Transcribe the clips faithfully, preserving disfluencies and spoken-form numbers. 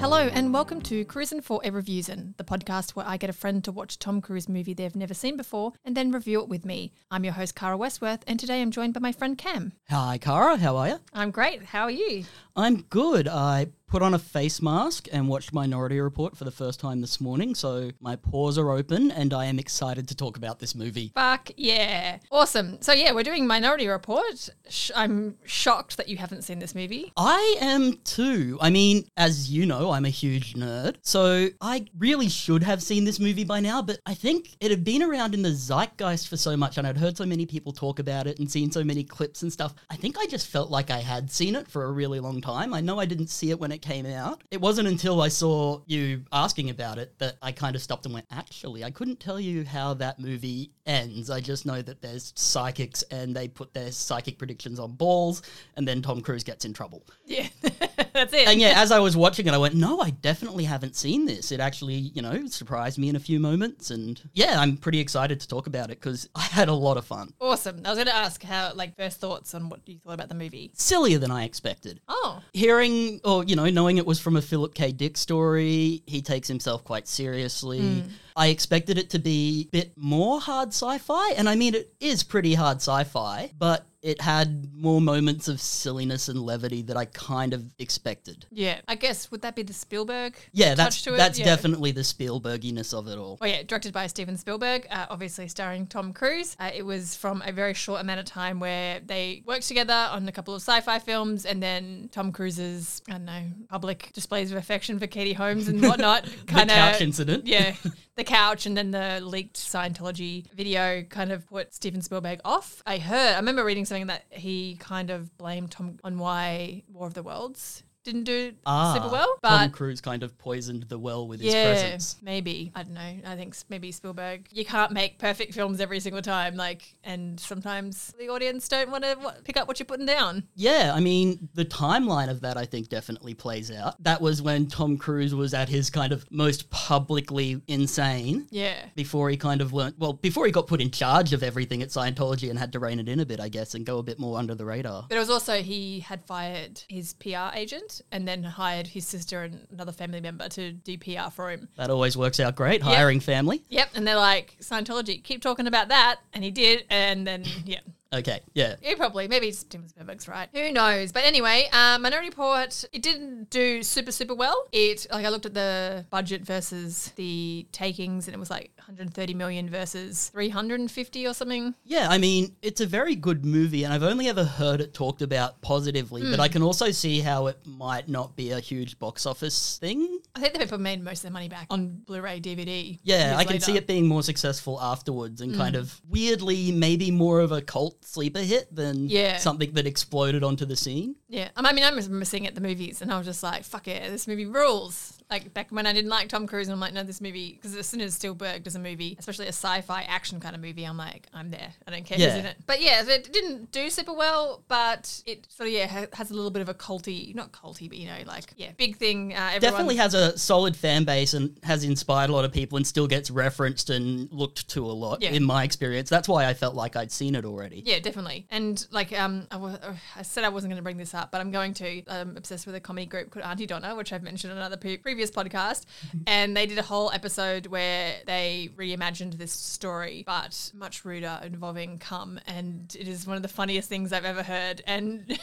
Hello and welcome to Cruisin' for a Reviewsin', the podcast where I get a friend to watch a Tom Cruise movie they've never seen before and then review it with me. I'm your host, Cara Westworth, and today I'm joined by my friend Cam. Hi, Cara. How are you? I'm great. How are you? I'm good. I put on a face mask and watched Minority Report for the first time this morning, so my pores are open and I am excited to talk about this movie. Fuck yeah. Awesome. So yeah, we're doing Minority Report. Sh- I'm shocked that you haven't seen this movie. I am too. I mean, as you know, I'm a huge nerd, so I really should have seen this movie by now, but I think it had been around in the zeitgeist for so much and I'd heard so many people talk about it and seen so many clips and stuff. I think I just felt like I had seen it for a really long time. I know I didn't see it when it came out. It wasn't until I saw you asking about it that I kind of stopped and went, actually, I couldn't tell you how that movie ends. I just know that there's psychics and they put their psychic predictions on balls and then Tom Cruise gets in trouble. Yeah, that's it. And yeah, as I was watching it, I went, no, I definitely haven't seen this. It actually, you know, surprised me in a few moments. And yeah, I'm pretty excited to talk about it because I had a lot of fun. Awesome. I was going to ask how, like, first thoughts on what you thought about the movie. Sillier than I expected. Oh. Hearing, or, you know, knowing it was from a Philip K. Dick story, he takes himself quite seriously. Mm. I expected it to be a bit more hard sci-fi, and I mean, it is pretty hard sci-fi, but it had more moments of silliness and levity that I kind of expected. Yeah. I guess, would that be the Spielberg Yeah, touch that's to it? that's yeah. definitely the Spielberginess of it all. Oh yeah, directed by Steven Spielberg, uh, obviously starring Tom Cruise. Uh, it was from a very short amount of time where they worked together on a couple of sci-fi films, and then Tom Cruise's, I don't know, public displays of affection for Katie Holmes and whatnot. Kinda, the couch incident. Yeah. The couch and then the leaked Scientology video kind of put Steven Spielberg off. I heard, I remember reading something that he kind of blamed Tom on why War of the Worlds didn't do ah, super well. But Tom Cruise kind of poisoned the well with his yeah, presence. Maybe. I don't know. I think maybe Spielberg, you can't make perfect films every single time, like, and sometimes the audience don't want to pick up what you're putting down. Yeah, I mean, the timeline of that I think definitely plays out. That was when Tom Cruise was at his kind of most publicly insane. Yeah. Before he kind of learned, well, before he got put in charge of everything at Scientology and had to rein it in a bit, I guess, and go a bit more under the radar. But it was also, he had fired his P R agent and then hired his sister and another family member to do P R for him. That always works out great, hiring yep. family. Yep, and they're like, Scientology, keep talking about that. And he did, and then, yeah. Okay, yeah. Yeah, probably. Maybe Steven Spielberg's right. Who knows? But anyway, um, Minority Report, it didn't do super, super well. It, like, I looked at the budget versus the takings, and it was like one hundred thirty million versus three hundred fifty or something. Yeah, I mean, it's a very good movie, and I've only ever heard it talked about positively, mm. but I can also see how it might not be a huge box office thing. I think the people made most of their money back on Blu-ray, D V D. Yeah, I can later. see it being more successful afterwards and mm. kind of weirdly maybe more of a cult sleeper hit than yeah. something that exploded onto the scene. Yeah. I mean, I remember seeing it at the movies and I was just like, fuck yeah, this movie rules. Like back when I didn't like Tom Cruise and I'm like, no, this movie, because as soon as Spielberg does a movie, especially a sci-fi action kind of movie, I'm like, I'm there. I don't care yeah. who's in it. But yeah, it didn't do super well, but it sort of, yeah, has a little bit of a culty, not culty, but you know, like, yeah, big thing. Uh, everyone... Definitely has a solid fan base and has inspired a lot of people and still gets referenced and looked to a lot yeah. in my experience. That's why I felt like I'd seen it already. Yeah, definitely. And like, um, I, was, I said I wasn't going to bring this up, but I'm going to. I'm obsessed with a comedy group called Auntie Donna, which I've mentioned in another pre- previous podcast. And they did a whole episode where they reimagined this story, but much ruder, involving cum, and it is one of the funniest things I've ever heard. And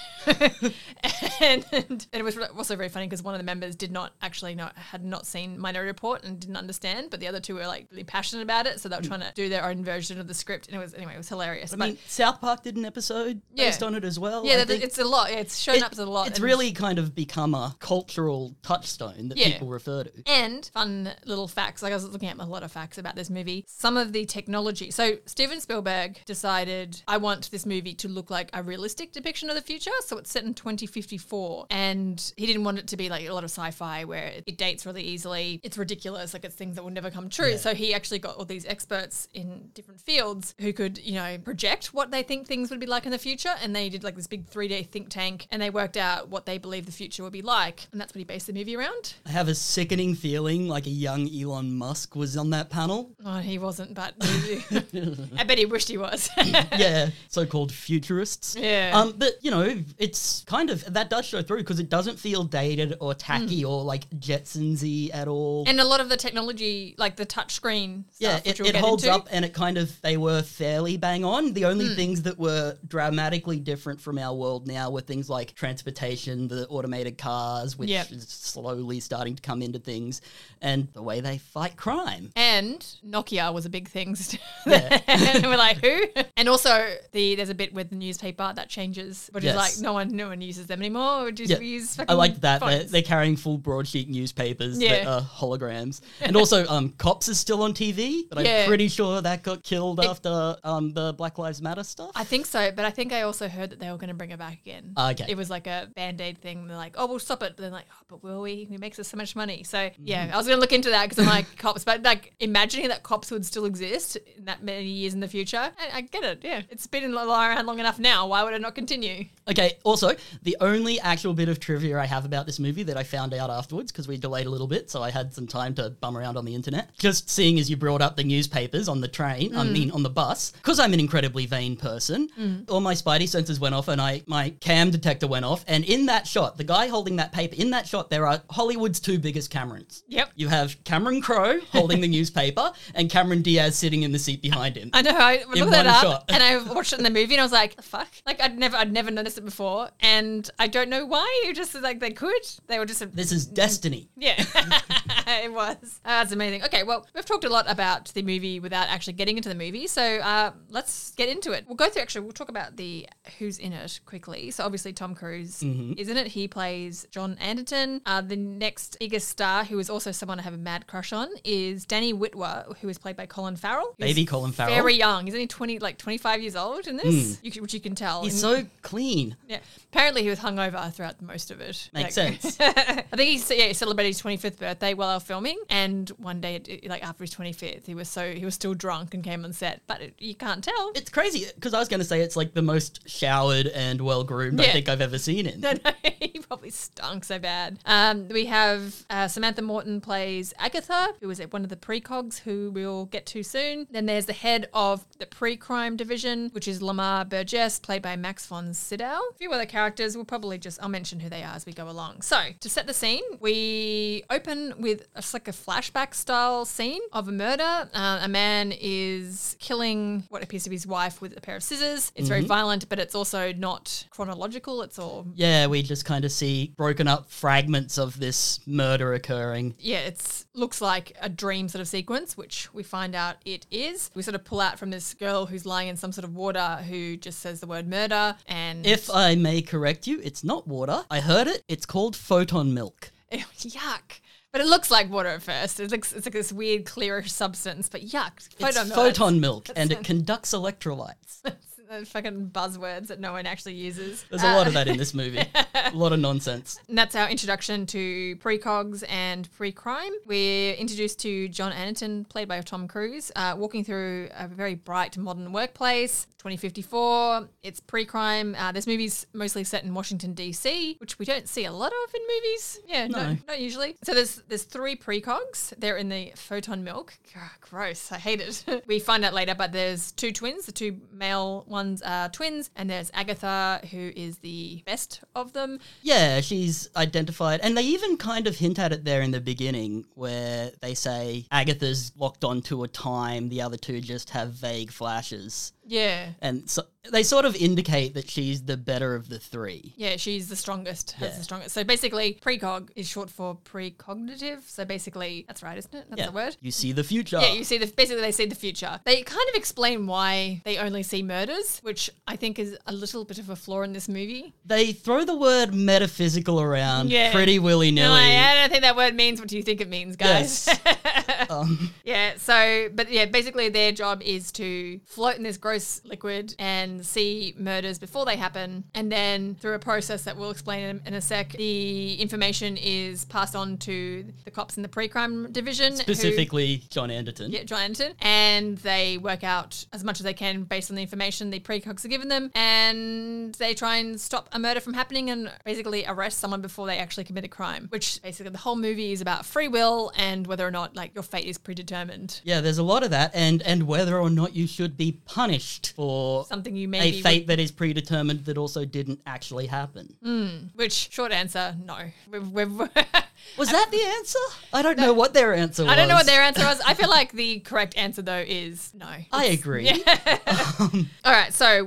and, and it was also very funny because one of the members did not actually know, had not seen Minority Report and didn't understand, but the other two were like really passionate about it, so they were trying to do their own version of the script, and it was anyway, it was hilarious. I but, mean, South Park did an episode yeah. based on it as well. Yeah, I think it's a lot. Yeah, it's shown it, up as a lot. It's and really kind of become a cultural touchstone that yeah. people refer to. And fun little facts, like I was looking at a lot of facts about this movie. Some of the technology. So Steven Spielberg decided, I want this movie to look like a realistic depiction of the future. So it's set in twenty fifty-four. And he didn't want it to be like a lot of sci-fi where it, it dates really easily. It's ridiculous. Like it's things that will never come true. Yeah. So he actually got all these experts in different fields who could, you know, project what they think things would be like in the future. And they did like this big three D think tank and they worked out what they believe the future will be like. And that's what he based the movie around. I have a sickening feeling like a young Elon Musk was on that panel. Oh, he wasn't, but I bet he wished he was. Yeah, so-called futurists. Yeah. Um, but, you know, it's kind of, that does show through because it doesn't feel dated or tacky mm. or like Jetsons-y at all. And a lot of the technology, like the touchscreen stuff, yeah, which it, we'll it get holds into. up and it kind of, they were fairly bang on. The only mm. things that were dramatically different from our world now were things like transportation, the automated cars, which yep. is slowly starting to come into things, and the way they fight crime. And Nokia was a big thing. Yeah. And we're like, who? And also, the there's a bit with the newspaper that changes, which yes. is like, no one no one uses them anymore. We just yeah. use fucking I like that. They're, phones. they're carrying full broadsheet newspapers yeah. that are holograms. And also, um, Cops is still on T V, but yeah. I'm pretty sure that got killed it, after um the Black Lives Matter stuff. I think so, but I think I also heard that they were going to bring it back again. Okay. It was like a Band-Aid thing. They're like, oh, we'll stop it. They're like, oh, but will we? It makes us so much money. So, yeah, I was going to look into that because I'm like, Cops. But, like, imagining that Cops would still exist in that many years in the future, I, I get it, yeah. It's been around long enough now. Why would it not continue? Okay, also, the only actual bit of trivia I have about this movie that I found out afterwards, because we delayed a little bit, so I had some time to bum around on the internet, just seeing as you brought up the newspapers on the train, mm. I mean on the bus, because I'm an incredibly vain person, mm. all my spidey senses went off and I my cam detector went off, and in that shot, the guy holding that paper, in that shot, there are Hollywood's two biggest Camerons. Yep. You have Cameron Crowe holding the newspaper and Cameron Diaz sitting in the seat behind him. I know, I looked that up shot. And I watched it in the movie and I was like, the fuck? Like, I'd never I'd never noticed it before, and I don't know why. It just like they could. They were just a, this is destiny. Yeah. It was. Uh, that's amazing. Okay, well, we've talked a lot about the movie without actually getting into the movie, so uh, let's get into it. We'll go through, actually, we'll talk about the who's in it quickly. So obviously Tom Cruise mm-hmm. is in it. He plays John Anderton. Uh, the next biggest star, who is also someone I have a mad crush on, is Danny Whitwer, who is played by Colin Farrell. Baby He's Colin Farrell. Very young. He's only twenty, like twenty-five years old in this, mm. you, which you can tell. He's and, so clean. Yeah. Apparently he was hungover throughout most of it. Makes like, sense. I think he yeah, celebrated his twenty-fifth birthday while they were filming, and one day, like after his twenty-fifth, he was so he was still drunk and came on set, but it, you can't tell. It's crazy because I was going to say it's like the most showered and well groomed yeah. I think I've ever seen him. No, no, he probably stunk so bad. Um, we have uh, Samantha Morton plays Agatha, who was one of the precogs, who we'll get to soon. Then there's the head of the pre-crime division, which is Lamar Burgess, played by Max von Sydow. A few other characters, we'll probably just I'll mention who they are as we go along. So to set the scene, we open with a, like a flashback style scene of a murder. Uh, a man is killing what appears to be his wife with a pair of scissors. It's mm-hmm. very violent, but it's also not chronological. It's all... Yeah, we just kind of see broken up fragments of this murder occurring. Yeah, it looks like a dream sort of sequence, which we find out it is. We sort of pull out from this girl who's lying in some sort of water who just says the word murder, and... If I may correct you, it's not water. I heard it. It's called photon milk. Ew, yuck. But it looks like water at first. It looks, it's like this weird, clearish substance, but yuck. Photon it's milk. photon milk, and it conducts electrolytes. Those fucking buzzwords that no one actually uses. There's a uh, lot of that in this movie. A lot of nonsense. And that's our introduction to precogs and pre-crime. We're introduced to John Anderton, played by Tom Cruise, uh, walking through a very bright modern workplace. twenty fifty-four, it's pre-crime. Uh, this movie's mostly set in Washington, D C, which we don't see a lot of in movies. Yeah, no, no not usually. So there's there's three precogs. They're in the photon milk. God, gross. I hate it. We find out later, but there's two twins. The two male ones are twins, and there's Agatha, who is the best of them. Yeah, she's identified. And they even kind of hint at it there in the beginning where they say Agatha's locked onto a time, the other two just have vague flashes. Yeah. And so they sort of indicate that she's the better of the three. Yeah, she's the strongest, has yeah. the strongest. So basically, precog is short for precognitive. So basically, that's right, isn't it? That's yeah. the word. You see the future. Yeah, you see the, basically they see the future. They kind of explain why they only see murders, which I think is a little bit of a flaw in this movie. They throw the word metaphysical around yeah. pretty willy-nilly. No, I don't think that word means what you think it means, guys. Yes. um. Yeah, so, but yeah, basically their job is to float in this gross gross liquid and see murders before they happen. And then through a process that we'll explain in, in a sec, the information is passed on to the cops in the pre-crime division. Specifically who, John Anderton. Yeah, John Anderton. And they work out as much as they can based on the information the precogs are given them. And they try and stop a murder from happening and basically arrest someone before they actually commit a crime, which basically the whole movie is about free will and whether or not like your fate is predetermined. Yeah, there's a lot of that, and and whether or not you should be punished for something you a maybe fate would, that is predetermined that also didn't actually happen. Mm, which, short answer, no. We've, we've was that the answer? I don't no, know what their answer was. I don't know what their answer was. I feel like the correct answer though is no. I agree. Yeah. um, All right, so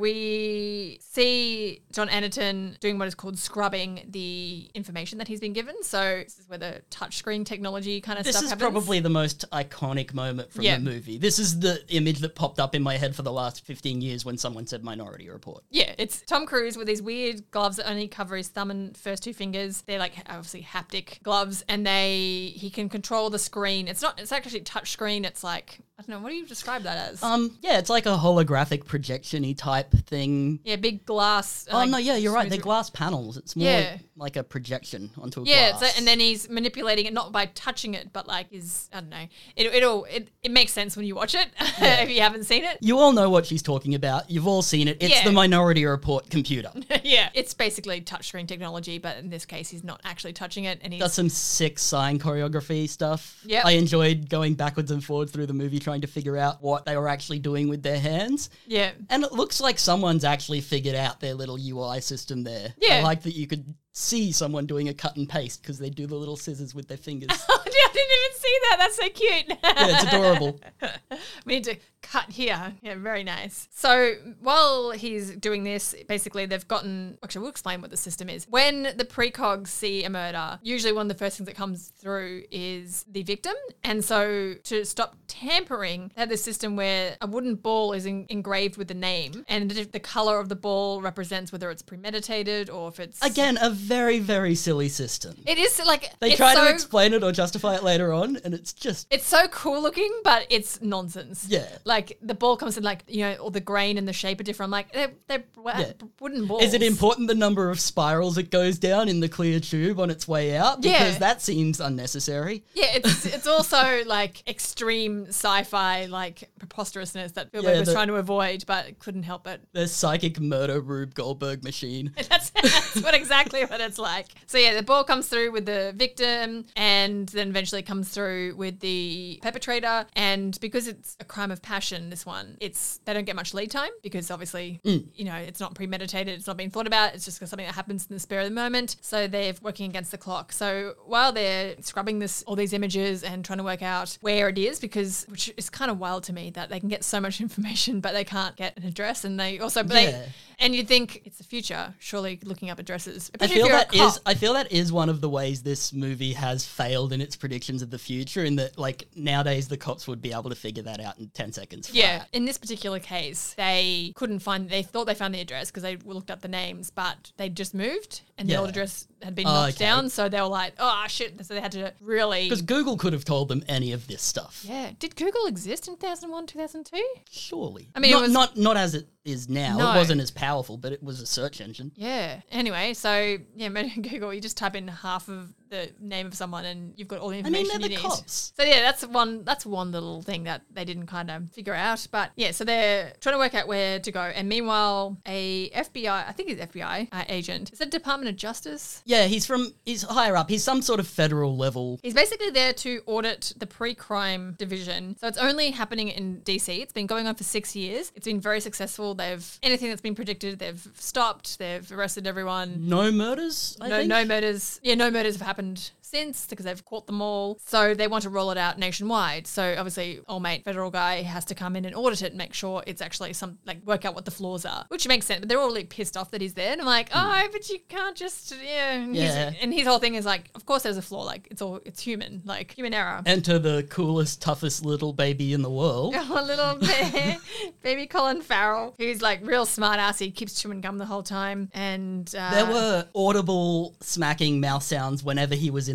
we see John Anderton doing what is called scrubbing the information that he's been given. So this is where the touchscreen technology kind of this stuff is happens. probably the most iconic moment from Yeah. the movie. This is the image that popped up in my head for the last fifteen years when someone said Minority Report. Yeah, it's Tom Cruise with these weird gloves that only cover his thumb and first two fingers. They're like obviously haptic gloves, and they he can control the screen. It's not. It's actually touch screen. It's like I don't know. What do you describe that as? Um, yeah, it's like a holographic projection-y type thing. Yeah, big glass. Oh, like, no, yeah, you're right. They're smooth- glass panels. It's more Yeah. like, like a projection onto a Yeah, glass. so, and then he's manipulating it not by touching it, but like his I don't know. It it'll it, it makes sense when you watch it Yeah. if you haven't seen it. You all know what she's talking about. You've all seen it. It's Yeah. the Minority Report computer. Yeah, it's basically touchscreen technology, but in this case, he's not actually touching it, and he's Does some sick sign choreography stuff. Yep. I enjoyed going backwards and forwards through the movie trying to figure out what they were actually doing with their hands. yeah. And it looks like someone's actually figured out their little U I system there. Yeah. I like that you could see someone doing a cut and paste because they do the little scissors with their fingers. Oh, I didn't even see that. That's so cute. Yeah, it's adorable. We need to cut here. Yeah, very nice. So while he's doing this, basically they've gotten, actually we'll explain what the system is. When the precogs see a murder, usually one of the first things that comes through is the victim. And so to stop tampering, they have this system where a wooden ball is en- engraved with the name, and the the color of the ball represents whether it's premeditated or if it's... Again, a very, very silly system. It is like... They it's try so, to explain it or justify it later on, and it's just... It's so cool looking, but it's nonsense. Yeah. Like the ball comes in like, you know, all the grain and the shape are different. I'm like, they're, they're wa- Yeah. wooden balls. Is it important the number of spirals it goes down in the clear tube on its way out? Yeah. Because that seems unnecessary. Yeah, it's it's also like extreme sci-fi, like preposterousness that Spielberg Yeah, was the- trying to avoid, but couldn't help it. The psychic murder Rube Goldberg machine. That's, that's what exactly what it's like. So yeah, the ball comes through with the victim and then eventually comes through with the perpetrator. And because it's a crime of passion, this one, it's they don't get much lead time because obviously, Mm. you know, it's not premeditated, it's not being thought about, it's just something that happens in the spur of the moment. So they're working against the clock. So while they're scrubbing this all these images and trying to work out where it is, because which is kind of wild to me that they can get so much information but they can't get an address, and they also but Yeah. they and you'd think it's the future, surely looking up addresses. I Especially feel if you're that a cop. is I feel that is one of the ways this movie has failed in its predictions of the future, in that like nowadays the cops would be able to figure that out in ten seconds flat. Yeah, in this particular case, they couldn't find, they thought they found the address because they looked up the names, but they'd just moved and the Yeah. old address had been Oh, knocked okay. down. So they were like, oh, shit. So they had to really. Because Google could have told them any of this stuff. Yeah. Did Google exist in two thousand one, two thousand two? Surely. I mean, it not, was- not not as it is now. No. It wasn't as powerful, but it was a search engine. Yeah. Anyway, so yeah, Google, you just type in half of the name of someone and you've got all the I mean, information they're the you need. cops. So yeah, that's one that's one little thing that they didn't kind of figure out. But yeah, so they're trying to work out where to go. And meanwhile, a F B I, I think he's F B I uh, agent. Is it Department of Justice? Yeah, he's from he's higher up. He's some sort of federal level. He's basically there to audit the pre-crime division. So it's only happening in D C. It's been going on for six years. It's been very successful. They've anything that's been predicted, they've stopped. They've arrested everyone. No murders, I no, think? no murders. Yeah, no murders have happened since because they've caught them all. So they want to roll it out nationwide. So obviously, old mate federal guy has to come in and audit it and make sure it's actually some like work out what the flaws are, which makes sense. But they're all like pissed off that he's there, and I'm like, oh, but you can't just yeah. And, Yeah. His, and his whole thing is like, of course there's a flaw. Like it's all it's human, like human error. Enter the coolest, toughest little baby in the world. Oh, little ba- baby Colin Farrell, who's like real smart ass. He keeps chewing gum the whole time, and uh, There were audible smacking mouth sounds whenever he was in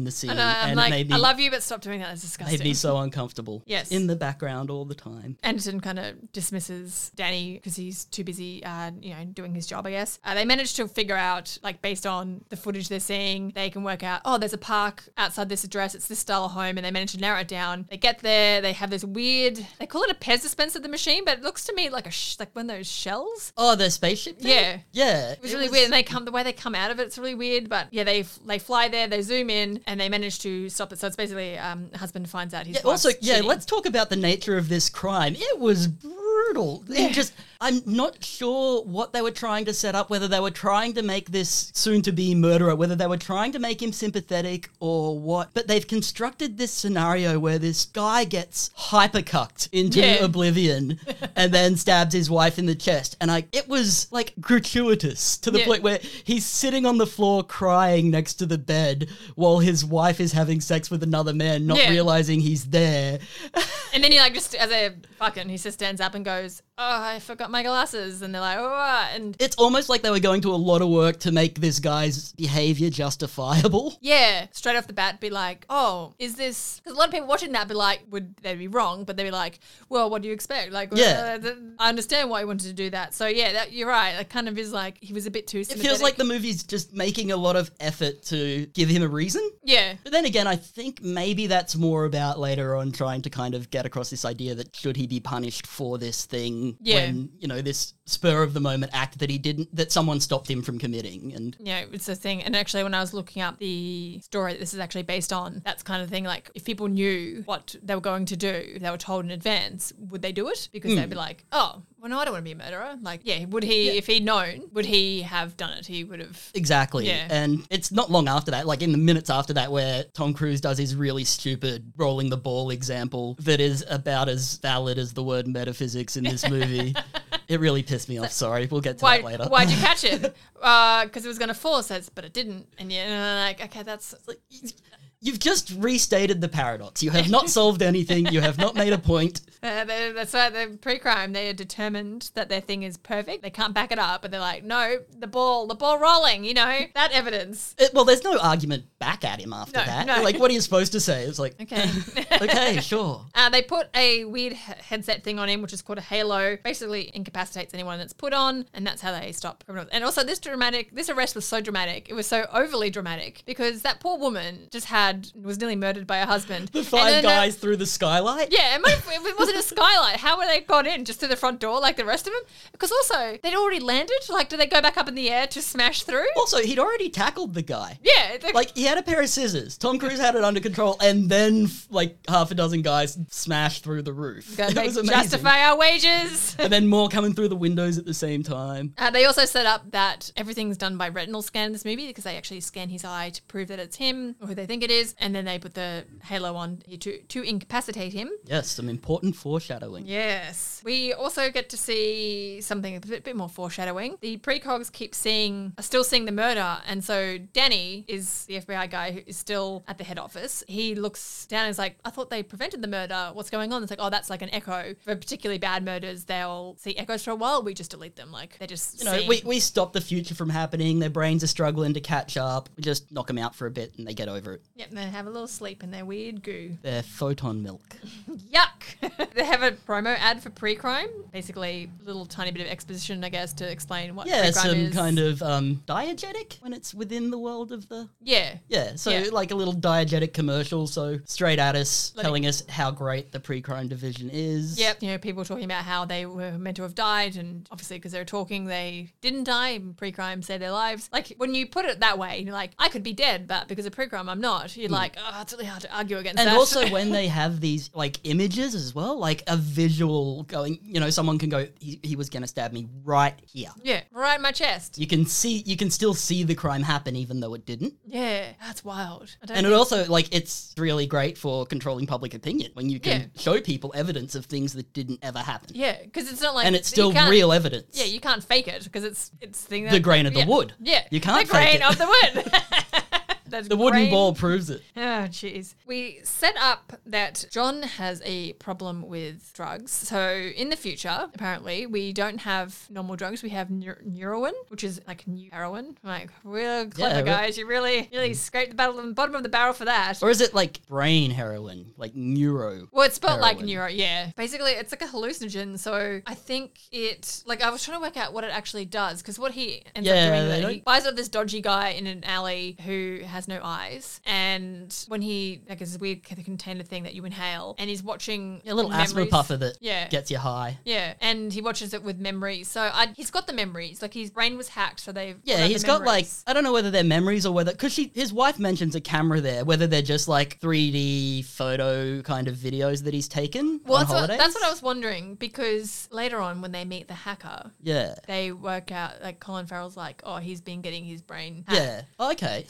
in the scene. And, uh, I'm and like, it made me, I love you, but stop doing that. It's disgusting. made me so uncomfortable. Yes. In the background all the time. Anderson kind of dismisses Danny because he's too busy, uh, you know, doing his job, I guess. Uh, they managed to figure out, like, based on the footage they're seeing, they can work out, oh, there's a park outside this address. It's this style of home. And they manage to narrow it down. They get there. They have this weird, they call it a Pez dispenser, the machine, but it looks to me like a sh- like one of those shells. Oh, the spaceship thing? Yeah. Yeah. It was really weird. And they come, the way they come out of it, it's really weird. But yeah, they they fly there, they zoom in, and they manage to stop it. So it's basically um, a husband finds out his Yeah, wife's also, yeah, cheating. let's talk about the nature of this crime. It was brutal. Yeah. It just, I'm not sure what they were trying to set up, whether they were trying to make this soon-to-be murderer, whether they were trying to make him sympathetic or what. But they've constructed this scenario where this guy gets hypercucked into Yeah. oblivion and then stabs his wife in the chest. And I, it was like gratuitous to the Yeah. point where he's sitting on the floor crying next to the bed while his wife is having sex with another man, not Yeah. realizing he's there. And then he like just as a fucking he just stands up and goes, oh, I forgot my glasses, and they're like, oh, and It's almost like they were going to a lot of work to make this guy's behavior justifiable. yeah, straight off the bat, be like, oh, is this? Because a lot of people watching that be like, would they be wrong? But they'd be like, well, what do you expect? Like, Yeah. uh, th- I understand why he wanted to do that. So yeah, that, you're right. It kind of is like he was a bit too. It feels like the movie's just making a lot of effort to give him a reason. yeah. But then again, I think maybe that's more about later on trying to kind of get across this idea that should he be punished for this thing Yeah. when, you know, this spur of the moment act that he didn't, that someone stopped him from committing. And Yeah, it's a thing. And actually, when I was looking up the story that this is actually based on, that's kind of thing. Like, if people knew what they were going to do, they were told in advance, would they do it? Because they'd be like, oh, well, no, I don't want to be a murderer. Like, yeah, would he, if he'd known, would he have done it? He would have. Exactly. Yeah. And it's not long after that, like in the minutes after that, where Tom Cruise does his really stupid rolling the ball example that is about as valid as the word metaphysics in this movie. It really pissed me off. Sorry. We'll get to Why, that later. why'd you catch it? Because it was going to fall, says, but it didn't. And you're like, okay, that's. Like, you've just restated the paradox. You have not solved anything. You have not made a point. Uh, they- that's why the pre-crime, they are determined that their thing is perfect. They can't back it up, but they're like, no, the ball, the ball rolling, you know, that evidence. It, well, there's no argument back at him after No, that. no. Like, what are you supposed to say? It's like, Okay. okay, sure. Uh, they put a weird he- headset thing on him, which is called a halo. Basically incapacitates anyone that's put on, and that's how they stop criminals. And also, this dramatic, this arrest was so dramatic. It was so overly dramatic because that poor woman just had was nearly murdered by her husband. The And five then, uh, guys through the skylight. yeah, it, might, it wasn't a skylight. How were they got in? Just through the front door like the rest of them? Because also, they'd already landed. Like, did they go back up in the air to smash through? Also, he'd already tackled the guy. Yeah. Like, Like, he had a pair of scissors. Tom Cruise had it under control, and then, f- like, half a dozen guys smashed through the roof. gotta It make- was amazing. justify our wages. And then more coming through the windows at the same time. Uh, they also set up that everything's done by retinal scan in this movie because they actually scan his eye to prove that it's him or who they think it is, and then they put the halo on to to incapacitate him. Yes, some important foreshadowing. Yes. We also get to see something a bit, bit more foreshadowing. The precogs keep seeing, are still seeing the murder, and so Danny is the F B I guy who is still at the head office. He looks down and is like, I thought they prevented the murder. What's going on? It's like, oh, that's like an echo. For particularly bad murders, they'll see echoes for a while. We just delete them. Like, they're just You know, seeing- we, we stop the future from happening. Their brains are struggling to catch up. We just knock them out for a bit and they get over it. Yep, they have a little sleep in their weird goo. They're photon milk. Yuck! They have a promo ad for pre-crime. Basically, a little tiny bit of exposition, I guess, to explain what Yeah, pre-crime some is. kind of um, diegetic when it's within the world of the... Yeah. Yeah, so Yeah. like a little diegetic commercial, so straight at us, Let telling us how great the pre-crime division is. Yep, you know, people talking about how they were meant to have died, and obviously because they're talking, they didn't die, and pre-crime saved their lives. Like, when you put it that way, you're like, I could be dead, but because of pre-crime, I'm not. You're like, oh, it's really hard to argue against And that. also when they have these like images as well, like a visual going, you know, someone can go, he, he was going to stab me right here. yeah, right in my chest. You can see, you can still see the crime happen even though it didn't. Yeah, that's wild. I don't And it think- also, like, it's really great for controlling public opinion when you can Yeah. show people evidence of things that didn't ever happen. yeah, because it's not like... And it's you still can't- real evidence. Yeah, you can't fake it because it's it's thing that, The grain of the yeah. wood. Yeah, You can't the grain fake it. of the wood. That's The wooden brain. ball proves it. Oh, jeez. We set up that John has a problem with drugs. So in the future, apparently, we don't have normal drugs. We have neur- Neuroin, which is like new heroin. Like, real clever, Yeah, guys. You really, really scraped the bottom, bottom of the barrel for that. Or is it like brain heroin, like neuro? Well, it's spelled like heroin? neuro, yeah. Basically, it's like a hallucinogen. So I think it, like, I was trying to work out what it actually does because what he ends Yeah, up doing, they is he don't- buys up this dodgy guy in an alley who has no eyes, and when he, like, it's this weird container thing that you inhale, and he's watching A little memories. asthma puffer that Yeah. gets you high. Yeah, and he watches it with memories. So I, he's got the memories. Like, his brain was hacked, so they've Yeah, got he's the got like, memories. I don't know whether they're memories or whether, because she, his wife mentions a camera there, whether they're just like three D photo kind of videos that he's taken Well, on that's what, holidays. that's what I was wondering, because later on when they meet the hacker, Yeah. they work out, like, Colin Farrell's like, oh, he's been getting his brain hacked. Yeah. Oh, okay.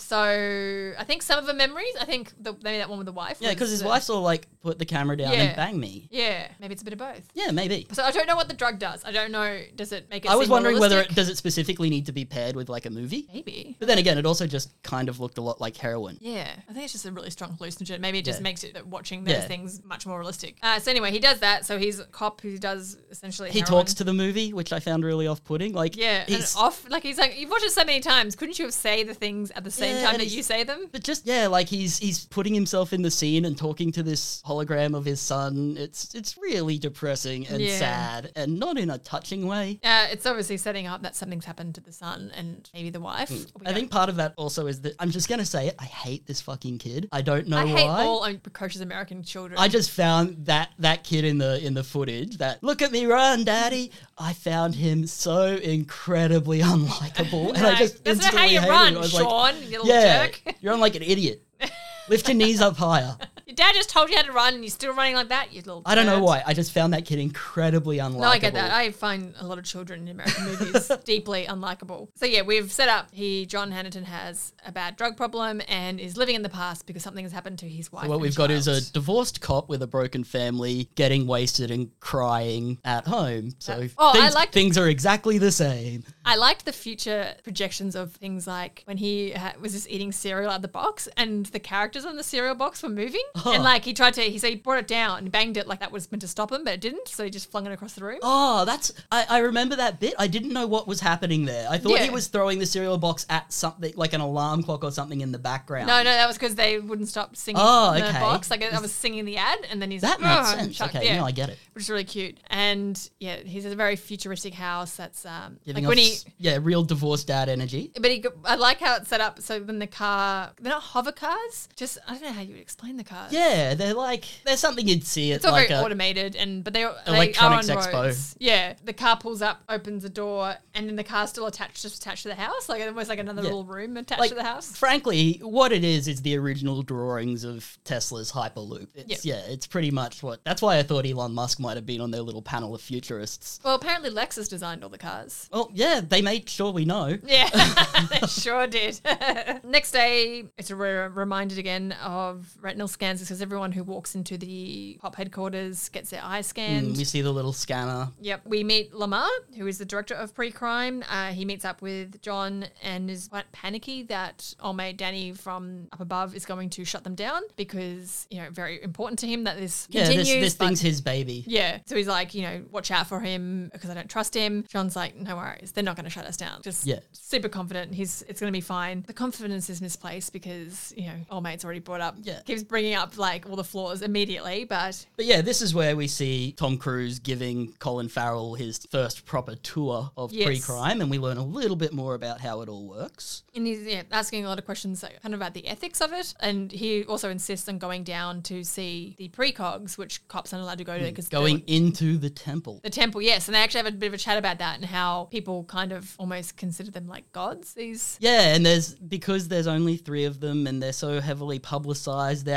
So I think some of the memories, I think the, maybe that one with the wife. Yeah, was because his the- wife's all like, put the camera down Yeah. and bang me. Yeah, maybe it's a bit of both. Yeah, maybe. So I don't know what the drug does. I don't know. Does it make it I was seem more wondering whether it realistic? does it specifically need to be paired with like a movie. Maybe. But then again, it also just kind of looked a lot like heroin. Yeah, I think it's just a really strong hallucinogen. Maybe it just Yeah. makes it that watching those Yeah. things much more realistic. Uh, so anyway, he does that. So he's a cop who does essentially He heroin. talks to the movie, which I found really off-putting. Like, Yeah, and he's, off, like he's like, you've watched it so many times. Couldn't you have say the things at the same Yeah, time and that he's- you say them? but just yeah, like he's he's putting himself in the scene and talking to this hologram of his son. It's it's really depressing and Yeah. sad, and not in a touching way. Uh, it's obviously setting up that something's happened to the son and maybe the wife. We I don't- think part of that also is that I'm just gonna say it. I hate this fucking kid. I don't know I why. hate all um, precocious American children. I just found that that kid in the in the footage. That look at me run, daddy. I found him so incredibly unlikable, and I No, just that's not how instantly you hated run, him. I was like, Sean, you little yeah, jerk. you're on like an idiot. Lift your knees up higher. Your dad just told you how to run and you're still running like that, you little I don't know turd. why. I just found that kid incredibly unlikable. No, I get that. I find a lot of children in American movies deeply unlikable. So yeah, we've set up he John Hannington has a bad drug problem and is living in the past because something has happened to his wife. What and we've got is a child. divorced cop with a broken family getting wasted and crying at home. So Uh, oh, I things, liked- things are exactly the same. I liked the future projections of things like when he ha- was just eating cereal out of the box and the characters on the cereal box were moving. Oh. And like he tried to, he said he brought it down and banged it like that was meant to stop him, but it didn't. So he just flung it across the room. Oh, that's I, I remember that bit. I didn't know what was happening there. I thought he Yeah. was throwing the cereal box at something like an alarm clock or something in the background. No, no, that was because they wouldn't stop singing Oh, the okay. box. Like I was singing the ad, and then he's That like, makes "Ugh," and sense. chucked- Okay, yeah, no, I get it. which is really cute. And yeah, he's a very futuristic house. That's um, Giving like off, when he. s- yeah, real divorced dad energy. But he, go- I like how it's set up. So when the car, they're not hover cars. Just I don't know how you would explain the cars. Yeah, they're like there's something you'd see at It's all like very a, automated, and but they, they are on Electronics roads. Expo. Yeah, the car pulls up, opens the door, and then the car's still attached, just attached to the house, like almost like another Yeah. little room attached like to the house. frankly, what it is is the original drawings of Tesla's Hyperloop. It's, Yep. Yeah, it's pretty much what. That's why I thought Elon Musk might have been on their little panel of futurists. Well, apparently Lexus designed all the cars. Well, yeah, they made sure we know. Yeah, they sure did. Next day, it's a re- reminded again of retinal scans because everyone who walks into the pop headquarters gets their eyes scanned. Mm, we see the little scanner. Yep. We meet Lamar, who is the director of pre-crime. Uh, he meets up with John and is quite panicky that old mate Danny from up above is going to shut them down because, you know, very important to him that this Yeah, continues. this, this but- thing's his baby. yeah. So he's like, you know, watch out for him because I don't trust him. John's like, no worries. They're not going to shut us down. Just Yeah. super confident. He's it's going to be fine. The confidence is misplaced because, you know, old mate's already brought up. Yeah. Keeps bringing up like all the flaws immediately, but But yeah, this is where we see Tom Cruise giving Colin Farrell his first proper tour of Yes. pre-crime, and we learn a little bit more about how it all works. And he's yeah, asking a lot of questions like, kind of about the ethics of it. And he also insists on going down to see the precogs, which cops aren't allowed to go to because Hmm. Going into the temple. the temple, yes. And they actually have a bit of a chat about that and how people kind of almost consider them like gods. These Yeah, and there's because there's only three of them and they're so heavily publicized, there has been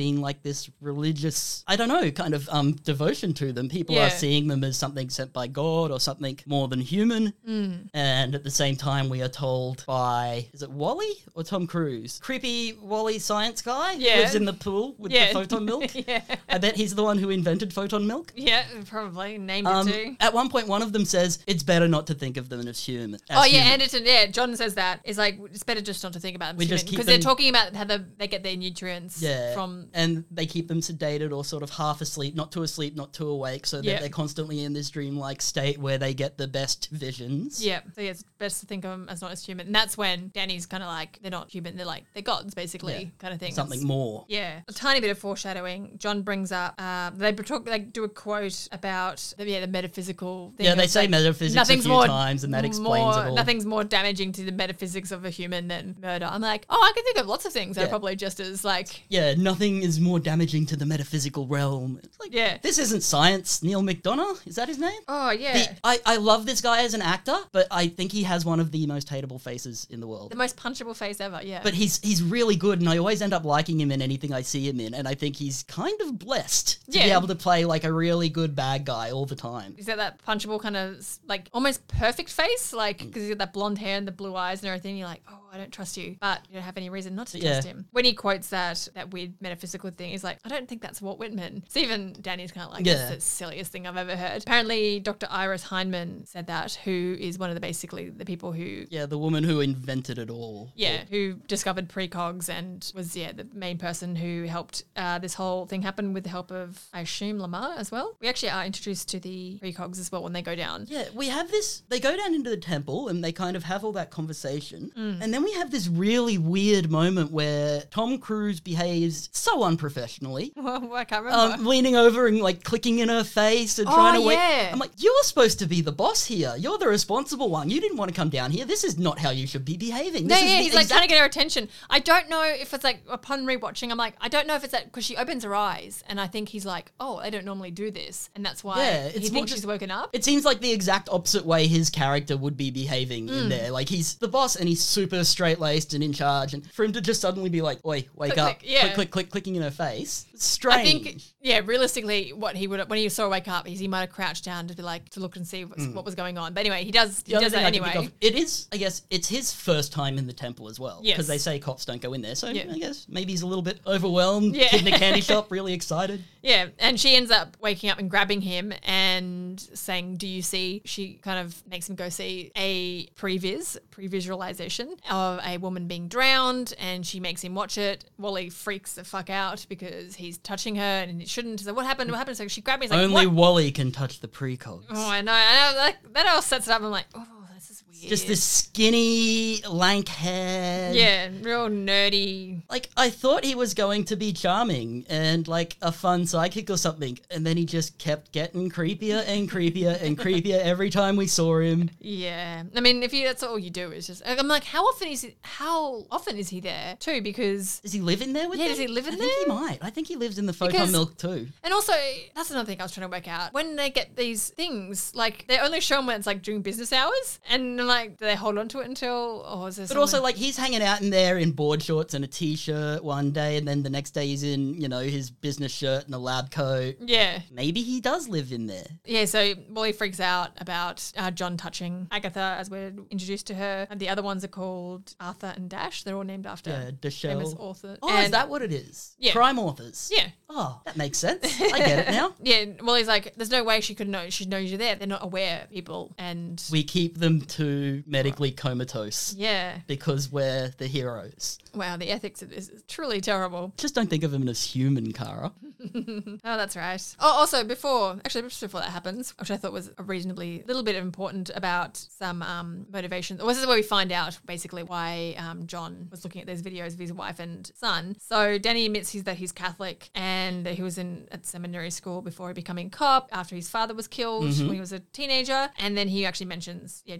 being like this religious, I don't know, kind of um devotion to them. People Yeah. are seeing them as something sent by God or something more than human. Mm. And at the same time, we are told by, is it Wally or Tom Cruise? Creepy Wally science guy who Yeah. lives in the pool with Yeah. the photon milk. yeah. I bet he's the one who invented photon milk. Yeah, probably. Named Um, it too. at one point, one of them says, it's better not to think of them as human. as Oh yeah, human." Anderton. Yeah, John says that. It's like it's better just not to think about them We just keep because they're them- talking about how the, they get their nutrients Yeah, from. and they keep them sedated or sort of half asleep, not too asleep, not too awake, so that Yeah. they're constantly in this dreamlike state where they get the best visions. Yeah, so yeah, it's best to think of them as not as human, and that's when Danny's kind of like they're not human, they're like they're gods basically, Yeah. kind of thing. Something That's- more. Yeah, a tiny bit of foreshadowing. John brings up uh, they talk like do a quote about the, yeah the metaphysical. Thing Yeah, they of, say like, metaphysics a nothing's few more, times, and that explains more, it all. Nothing's more damaging to the metaphysics of a human than murder. I'm like, oh, I can think of lots of things that Yeah. are probably just as like. Yeah, nothing is more damaging to the metaphysical realm. It's like, Yeah. this isn't science. Neil McDonough, is that his name? Oh yeah, The, I, I love this guy as an actor, but I think he has one of the most hateable faces in the world. the most punchable face ever. Yeah, But he's he's really good, and I always end up liking him in anything I see him in, and I think he's kind of blessed to be Yeah. able to play like a really good bad guy all the time. Is that that punchable kind of like almost perfect face? Like, Mm. because he's got that blonde hair and the blue eyes and everything. You're like, oh, I don't trust you. But you don't have any reason not to Yeah. trust him. When he quotes that that weird metaphysical thing, he's like, I don't think that's Walt Whitman. So even Danny's kind of like, Yeah. that's the silliest thing I've ever heard. Apparently, Doctor Iris Heinemann said that, who is one of the basically the people who. Yeah, the woman who invented it all. Yeah, who discovered precogs and was, yeah, the main person who helped uh, this whole thing happen with the help of, I assume, Lamar as well. We actually are introduced to the precogs as well when they go down. Yeah, we have this. They go down into the temple and they kind of have all that conversation. Mm. And then we have this really weird moment where Tom Cruise behaves so unprofessionally. Well, I can't remember. Um, leaning over and like clicking in her face and Oh, trying to wait. yeah. I'm like, you're supposed to be the boss here. You're the responsible one. You didn't want to come down here. This is not how you should be behaving. No, This is yeah, the he's like exact- trying to get her attention. I don't know if it's like upon rewatching, I'm like, I don't know if it's that because she opens her eyes and I think he's like, oh, I don't normally do this, and that's why Yeah, he it's more thinks just- she's woken up. It seems like the exact opposite way his character would be behaving Mm. in there. Like he's the boss and he's super straight laced and in charge, and for him to just suddenly be like, "Oi, wake Click, up!" click, yeah. click, click, click, clicking in her face. It's strange. I think, yeah, realistically, what he would when he saw her wake up, is he might have crouched down to be like to look and see what's, what was going on. But anyway, he does. He The other does thing that I can think anyway. of- it is, I guess, it's his first time in the temple as well. Yes. Because they say cops don't go in there. So Yeah. I guess maybe he's a little bit overwhelmed. Yeah. Kid in a candy shop, really excited. Yeah, and she ends up waking up and grabbing him and saying, "Do you see?" She kind of makes him go see a previs, pre-visualization of a woman being drowned, and she makes him watch it. Wally freaks the fuck out because he's touching her and it shouldn't. So what happened? What happened? So she grabbed me. He's like, Only "What?" Wally can touch the precogs. Oh, I know. I know. Like, that all sets it up. I'm like, oh, this is weird. Just this skinny, lank head. Yeah, real nerdy. Like, I thought he was going to be charming and, like, a fun sidekick or something, and then he just kept getting creepier and creepier and creepier every time we saw him. Yeah, I mean, if you that's all you do is just. I'm like, how often is he? How often is he there too? Because Does he live in there with Yeah, them? does he live in I think he there? might. I think he lives in the photon Because- milk too. and also that's another thing I was trying to work out. When they get these things, like they only show them when it's like during business hours, and like do they hold on to it until, or is there? But also, like, he's hanging out in there in board shorts and a t-shirt one day, and then the next day he's in, you know, his business shirt and a lab coat. yeah, Maybe he does live in there. yeah. So Wally freaks out about uh, John touching Agatha as we're introduced to her, and the other ones are called Arthur and Dash. They're all named after Yeah, famous Deshelle. authors. Oh, is that what it is? Yeah. Crime authors. Yeah. Oh, that makes sense. I get it now. Yeah, well, he's like, there's no way she could know. She knows you're there. They're not aware, people. And We keep them too medically comatose yeah, because we're the heroes. wow, the ethics of this is truly terrible. Just don't think of him as human, Kara. Oh, that's right. Oh, also, before, actually, just before that happens, which I thought was a reasonably little bit important about some um, motivation. Well, this is where we find out basically why um, John was looking at those videos of his wife and son. So Danny admits he's that he's Catholic and that he was in at seminary school before he becoming a cop after his father was killed when he was a teenager. And then he actually mentions, yeah, John's loss of his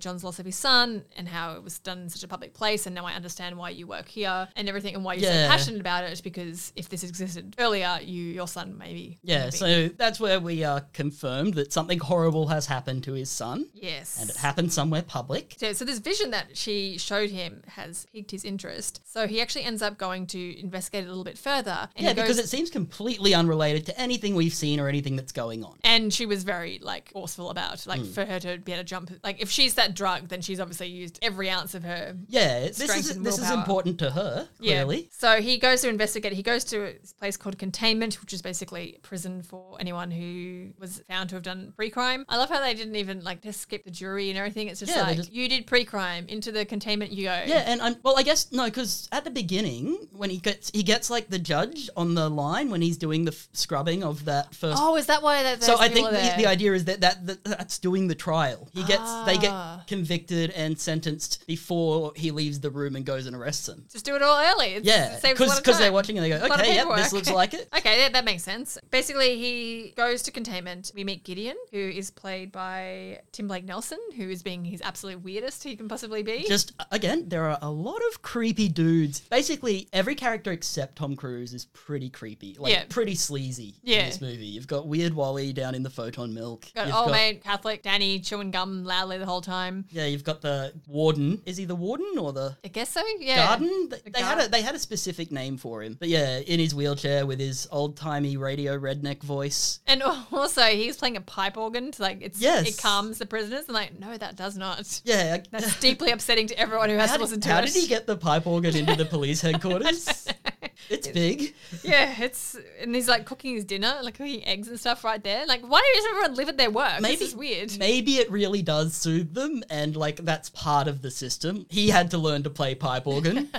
his son and how it was done in such a public place, and now I understand why you work here and everything and why you're Yeah. so passionate about it, because if this existed earlier, you your son maybe Yeah, wouldn't be. so that's where we are confirmed that something horrible has happened to his son. Yes. And it happened somewhere public. So, so this vision that she showed him has piqued his interest. So he actually ends up going to investigate it a little bit further. And Yeah, he goes, because it seems completely unrelated to anything we've seen or anything that's going on. and she was very like forceful about Hmm. like for her to be able to jump. Like if she's that drug, then she's obviously used every ounce of her. Yeah, this Strength is and this is willpower. important to her, clearly. Yeah. So he goes to investigate. He goes to this place called Containment, which is basically a prison for anyone who was found to have done pre-crime. I love how they didn't even like just skip the jury and everything. It's just Yeah, they like just- you did pre-crime, into the containment you go. Yeah, and I'm well. I guess no, because at the beginning, when he gets he gets like the judge on the line when he's doing the f- scrubbing of that first. Oh, is that why that? so those I people think are the, there? the idea is that, that that that's doing the trial. He gets they get Ah. convicted and sentenced before he leaves the room and goes and arrests them. just do it all early. It's, Yeah, it saves a lot of because they're time. watching and they go, A lot of okay, yep, this paperwork. looks like it. Okay, that, that makes sense. Basically, he goes to containment. We meet Gideon, who is played by Tim Blake Nelson, who is being his absolute weirdest he can possibly be. Just again, there are a lot of creepy dudes. Basically, every character except Tom Cruise is pretty creepy, like Yeah. pretty sleazy Yeah. in this movie. You've got Weird Wally down in the photon milk. got You've old got- mate Catholic Danny chewing gum loudly the whole time. Yeah, you've got the warden. Is he the warden or the I guess so. Yeah. garden? They, The they had gar- a they had a specific name for him. But yeah, in his wheelchair with his old timey radio redneck voice. And also, he's playing a pipe organ to like it's Yes. it calms the prisoners. And like, no, that does not. Yeah, I- That's deeply upsetting to everyone who has how to listen did, to how it. did he get the pipe organ into the police headquarters? It's big. Yeah, it's and he's like cooking his dinner, like cooking eggs and stuff right there. Like, why doesn't everyone live at their work? Maybe this is weird. Maybe it really does soothe them, and like that's part of the system. He had to learn to play pipe organ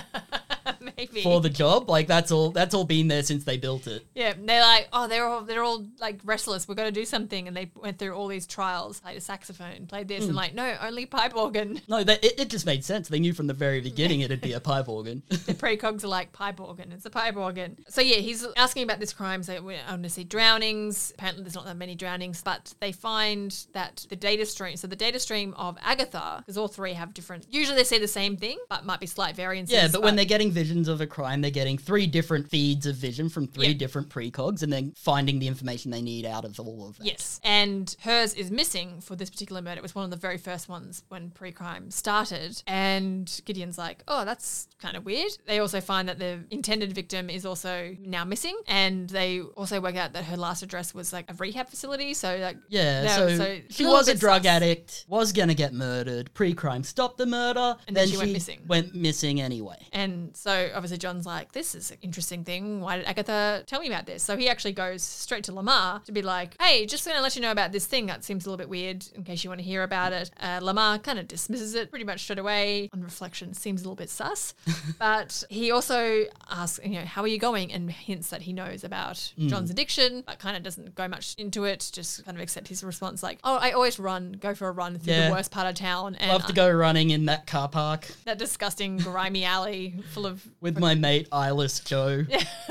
Maybe. for the job. Like that's all. That's all been there since they built it. Yeah, they're like, oh, they're all they're all like restless. We've got to do something, and they went through all these trials, played a saxophone, played this, Hmm. and like, no, only pipe organ. No, that it, it just made sense. They knew from the very beginning it'd be a pipe organ. The precogs are like pipe organ. It's a pipe organ. So yeah, he's asking about this crime. So we want to see drownings. Apparently, there's not that many drownings, but they find that the data stream. So the data stream of Agatha, because all three have different. Usually they say the same thing, but might be slight variances. Yeah, but when they're getting visions of a crime, they're getting three different feeds of vision from three Yeah. different precogs, and then finding the information they need out of all of that. Yes, and hers is missing for this particular murder. It was one of the very first ones when pre-crime started, and Gideon's like, oh, that's kind of weird. They also find that the intended victim is also now missing, and they also work out that her last address was like a rehab facility, so like Yeah, no, so, it's she little was a bit drug sus. addict, was gonna get murdered, pre-crime stopped the murder, And then she went missing. went missing anyway. And so obviously John's like, this is an interesting thing. Why did Agatha tell me about this? So he actually goes straight to Lamar to be like, hey, just going to let you know about this thing that seems a little bit weird in case you want to hear about it. Uh, Lamar kind of dismisses it pretty much straight away. On reflection, seems a little bit sus. But he also asks, you know, how are you going? And hints that he knows about Mm. John's addiction, but kind of doesn't go much into it, just kind of accept his response like, oh, I always run, go for a run through Yeah. the worst part of town. And Love to go running in that car park that disgusting, grimy alley full of with my mate Eyeless Joe.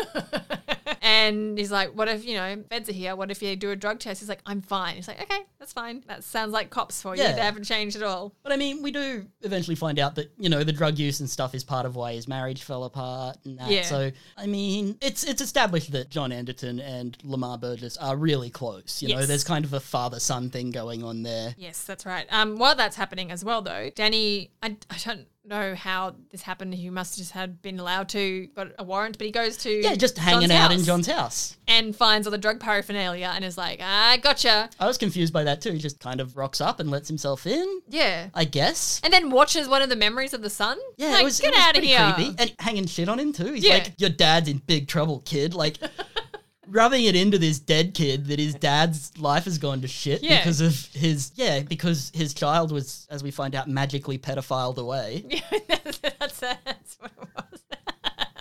And he's like, what if, you know, feds are here? What if you do a drug test? He's like, I'm fine. He's like, okay, that's fine. That sounds like cops for you. Yeah. They haven't changed at all. But I mean, we do eventually find out that, you know, the drug use and stuff is part of why his marriage fell apart and that. Yeah. So, I mean, it's it's established that John Anderton and Lamar Burgess are really close. You know, Yes. there's kind of a father-son thing going on there. Yes, that's right. Um, while that's happening as well, though, Danny, I, I don't know how this happened. He must have just had been allowed to, got a warrant, but he goes to Yeah, just hanging John's out in house John's house. and finds all the drug paraphernalia and is like, I gotcha. I was confused by that too. He just kind of rocks up and lets himself in, Yeah. I guess. And then watches one of the memories of the son. Yeah, like, it was, get it was out of pretty here. creepy. And hanging shit on him too. He's Yeah. like, your dad's in big trouble, kid. Like, rubbing it into this dead kid that his dad's life has gone to shit Yeah. because of his, yeah, because his child was, as we find out, magically pedophiled away. Yeah, that's, that's, that's what it was. That's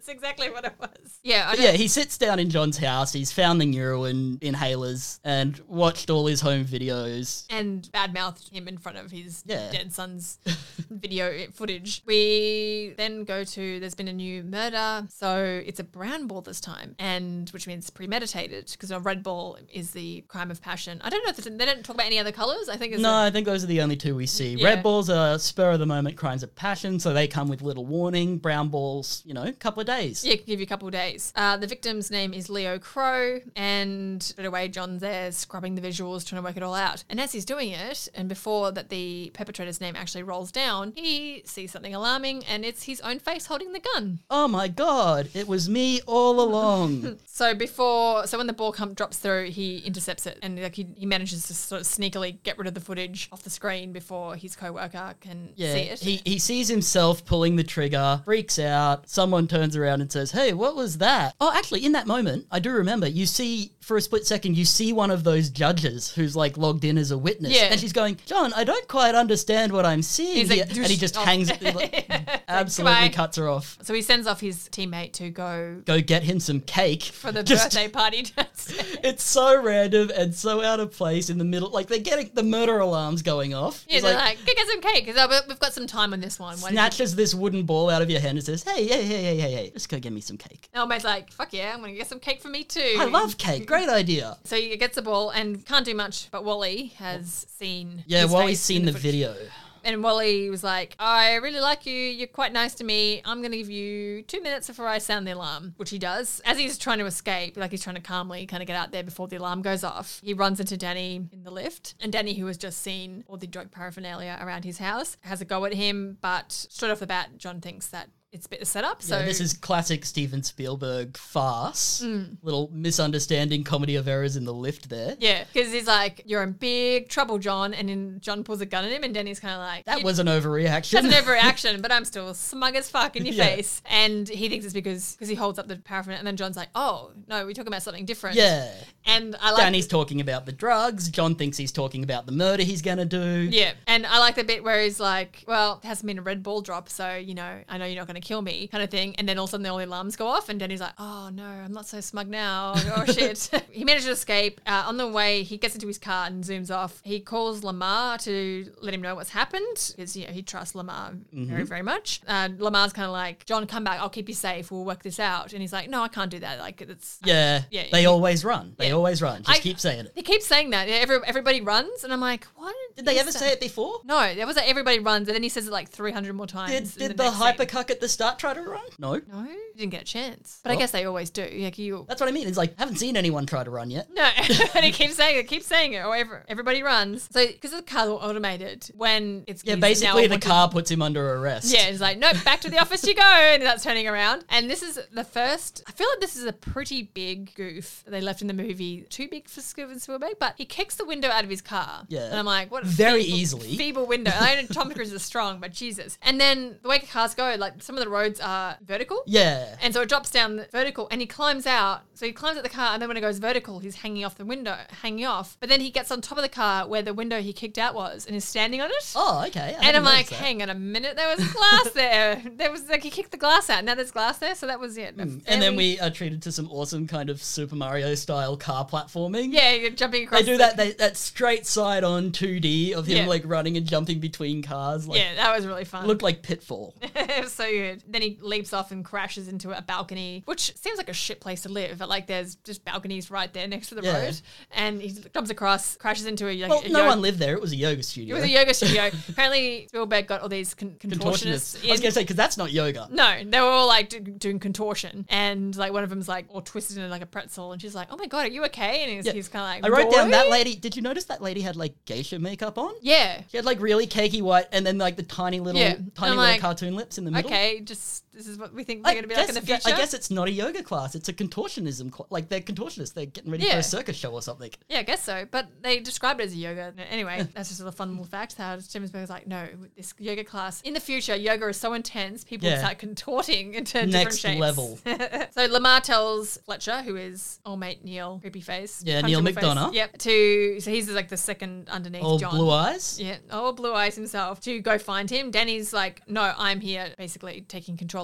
exactly what it was. Yeah, I But yeah, he sits down in John's house. He's found the Neuroin inhalers and watched all his home videos. And badmouthed him in front of his Yeah. dead son's video footage. We then go to, there's been a new murder. So it's a brown ball this time, and which means premeditated, because a red ball is the crime of passion. I don't know if they don't talk about any other colours. I think it's No, a, I think those are the only two we see. Yeah. Red balls are spur of the moment crimes of passion, so they come with little warning. Brown balls, you know, a couple of days. Yeah, it can give you a couple of days. Uh, the victim's name is Leo Crow, and straight away John's there scrubbing the visuals, trying to work it all out. And as he's doing it, and before that the perpetrator's name actually rolls down, he sees something alarming, and it's his own face holding the gun. Oh my god, it was me all along. So before, so when the ball come, drops through, he intercepts it, and like he, he manages to sort of sneakily get rid of the footage off the screen before his co-worker can Yeah, see it. he, he sees himself pulling the trigger, freaks out. Someone turns around and says, hey, what was that? Oh, actually, in that moment, I do remember, you see, for a split second, you see one of those judges who's like logged in as a witness. Yeah. And she's going, John, I don't quite understand what I'm seeing He's here. like, and he just off. hangs, like, absolutely Goodbye. cuts her off. So he sends off his teammate to go Go get him some cake. for the Just- birthday party downstairs. It's so random and so out of place in the middle. Like, they're getting the murder alarms going off. Yeah, He's they're like, go get some cake, because we've got some time on this one. Why don't you-" snatches this wooden ball out of your hand and says, hey, hey, hey, hey, hey, hey, just go get me some cake. And old mate's like, fuck yeah, I'm going to get some cake for me too. I love cake. Great idea. So he gets the ball and can't do much, but Wally has seen Yeah, his Wally's face seen in the footage. video. And Wally was like, I really like you. You're quite nice to me. I'm going to give you two minutes before I sound the alarm, which he does. As he's trying to escape, like he's trying to calmly kind of get out there before the alarm goes off, he runs into Danny in the lift. And Danny, who has just seen all the drug paraphernalia around his house, has a go at him. But straight off the bat, John thinks that it's a bit of setup. So Yeah, this is classic Steven Spielberg farce. Mm. Little misunderstanding comedy of errors in the lift there. Yeah, because he's like, you're in big trouble, John. And then John pulls a gun at him, and Danny's kind of like, That "You- was an overreaction. That's an overreaction, but I'm still smug as fuck in your Yeah. face. And he thinks it's because because he holds up the paraphernalia, and then John's like, oh, no, we're talking about something different. Yeah. And I like Danny's talking about the drugs. John thinks he's talking about the murder he's going to do. Yeah, and I like the bit where he's like, well, it hasn't been a red ball drop, so, you know, I know you're not going to kill me, kind of thing. And then all of a sudden all the alarms go off, and Danny's like, oh, no, I'm not so smug now. Oh, shit. He manages to escape. Uh, on the way, he gets into his car and zooms off. He calls Lamar to let him know what's happened, because, you know, he trusts Lamar very, very much. Uh, Lamar's kind of like, John, come back. I'll keep you safe. We'll work this out. And he's like, no, I can't do that. Like, it's... Yeah. Yeah, They he- always run. They Yeah. always run. Just I- keep saying it. They keep saying that. Yeah, every, everybody runs. And I'm like, what? Did they ever say it before? No, there was like everybody runs, and then he says it like three hundred more times. Did, in did the, the, next scene. hypercuck at the start try to run? No. No, you didn't get a chance. But I Well- guess they always do. Like you. That's what I mean. It's like, I haven't seen anyone try to run yet. No, and he keeps saying it, keeps saying it, or every, everybody runs. So, because the car's all automated, when it's Yeah, he's basically now the wanted- car puts him under arrest. Yeah, it's like, nope, back to the office you go, and that's turning around. And this is the first, I feel like this is a pretty big goof that they left in the movie. Too big for Steven Spielberg, but he kicks the window out of his car. Yeah. And I'm like, what a Very feeble, easily. feeble window. I know Tom Cruise is strong, but Jesus. And then the way cars go, like some of the roads are vertical. Yeah. And so it drops down the vertical, and he climbs out. So he climbs out the car, and then when it goes vertical, he's hanging off the window, hanging off. But then he gets on top of the car where the window he kicked out was, and is standing on it. Oh, okay. I and hadn't I'm like, noticed that. hang on a minute, there was glass there. There was like he kicked the glass out. Now there's glass there, so that was it. And then we are treated to some awesome kind of Super Mario style car platforming. yeah, you're jumping across. They do the- that they, that straight side on two D of him Yeah. like running and jumping between cars. Like, Yeah, that was really fun. looked like Pitfall. It was so good. Then he leaps off and crashes into a balcony, which seems like a shit place to live. But like, there's just balconies right there next to the Yeah. road, and he jumps across, crashes into a, like, Well, a no yoga- one lived there. It was a yoga studio. It was a yoga studio. Apparently, Spielberg got all these con- contortionists. Contortionist. In. I was going to say, because that's not yoga. No, they were all like do- doing contortion, and like one of them's like all twisted in like a pretzel, and she's like, "Oh my god, are you okay?" And he's, Yeah. he's kind of like, I wrote down that "Boy?" lady. Did you notice that lady had like geisha makeup on? Yeah. She had like really cakey white and then like the tiny little, Yeah. tiny I'm little like, cartoon lips in the middle. Okay, just this is what we think I they're going to be like in guess- the future. I guess it's not a yoga class. It's a contortionism. Cl- like they're contortionists. They're getting ready for Yeah. a circus show or something. Yeah, I guess so. But they described it as a yoga. Anyway, that's just a fun little fact. How Steven Spielberg's like, no, this yoga class in the future, yoga is so intense, people Yeah. start contorting into different Next shapes. level. So Lamar tells Fletcher, who is old mate Neil, creepy face, Yeah, Neil punchable face, McDonough. Yep. To so he's like the second underneath All John. blue eyes. Yeah, oh, Blue Eyes himself to go find him. Danny's like, no, I'm here basically taking control